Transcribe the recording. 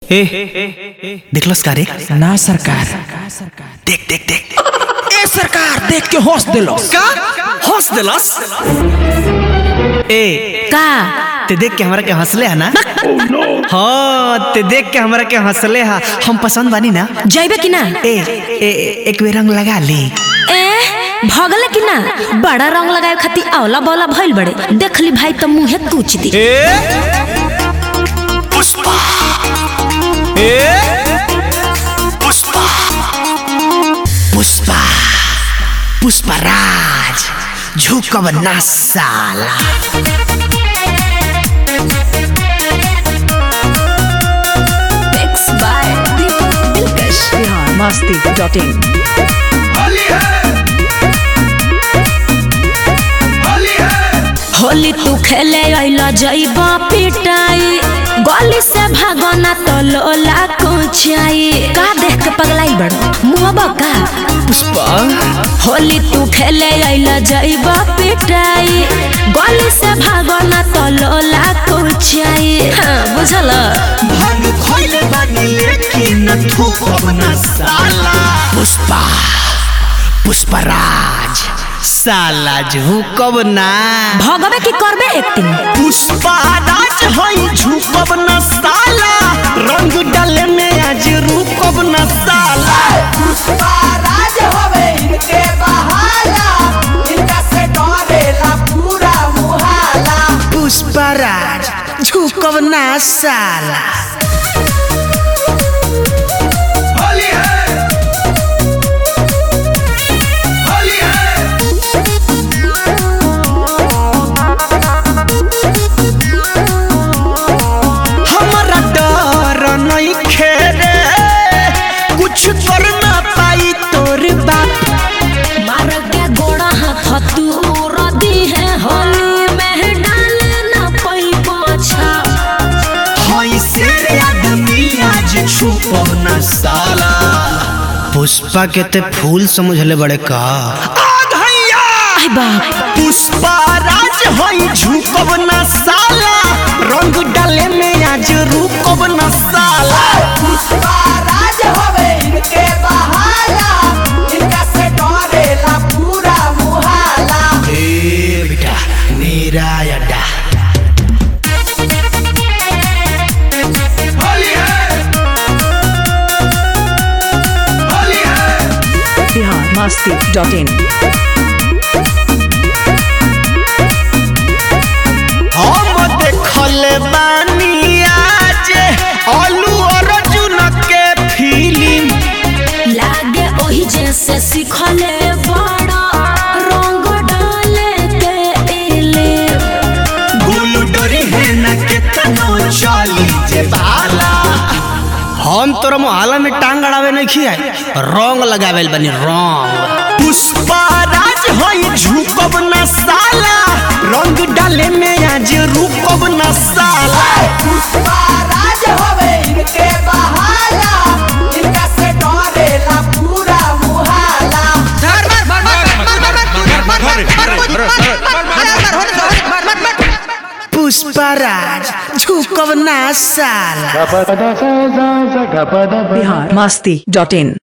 ए देखलस का रे? ना सरकार। देख देख देख ए सरकार देख के हंस दिलस। का हंस दिलस? ए का ते देख के हमरा के हंसले है ना? हाँ ते देख के हमरा के हंसले है। हम पसंद बानी ना? जाइबे कि ना? एक बेर रंग लगा ली। भगले कि ना? बड़ा रंग लगाए खातिर आवला बौला भइल बड़े। देखली भाई तो मुंहे कूच दी। पुष्पा पुष्पा पुष्पा पुष्पराज झुकब ना साला। masti.in होली तू खेले आइला जाइबा पिटाई गली से भागना तो लोला कोचाई। का देख के पगलाई बड़ मुआबा का? पुष्पा होली तू खेले आइला जाइबा पिटाई गली से भागना तो लोला कोचाई। हाँ बुझल? भाग खोइले बानी लेकिन थूकब ना साला। पुष्पा पुष्पराज साला झुकब ना। भगवे की करबे एक दिन? पुष्पराज हई झुकब ना साला। रंग डाले में आज रुकब ना साला। पुष्पराज होवे इनके बहाला, इनका से डरेला पूरा मुहाला। पुष्पराज झुकब ना साला। कुछ कर ना पाई तोर बाप। मार के गोड़ा हाथ तू रदी है होली में डाले ना पई पाछा। हई शेर आदमी आज छुपब ना साला। पुष्पा के ते फूल समझले बड़े का? आई बाप पुष्पराज हई झुकब ना साला। रंग डाले में आज रुकब ना साला। पुष्पराज होवे इनके बहाला, इनका से डरेला पूरा मुहाला। ए बेटा मेरा अड्डा। masti.in हम देखले बानी आज आलू अर्जुन के फिल्म। लागे ओही जैसे सिखले बड़ा रंग डाले के एले। गुलू डरी है ना केतनो चली जे भाला। हम तोरा मोहल्ला में टांग अड़ावे नहीं खिया रंग लगावेल बनी रंग। पुष्पराज हई झुकब ना साला। रंग डाले में आज रुकब ना साला। पुष्पराज होवे इनके बहाला, इनका से डरेला पूरा मुहाला। पुष्पराज झुकब ना साला। masti.in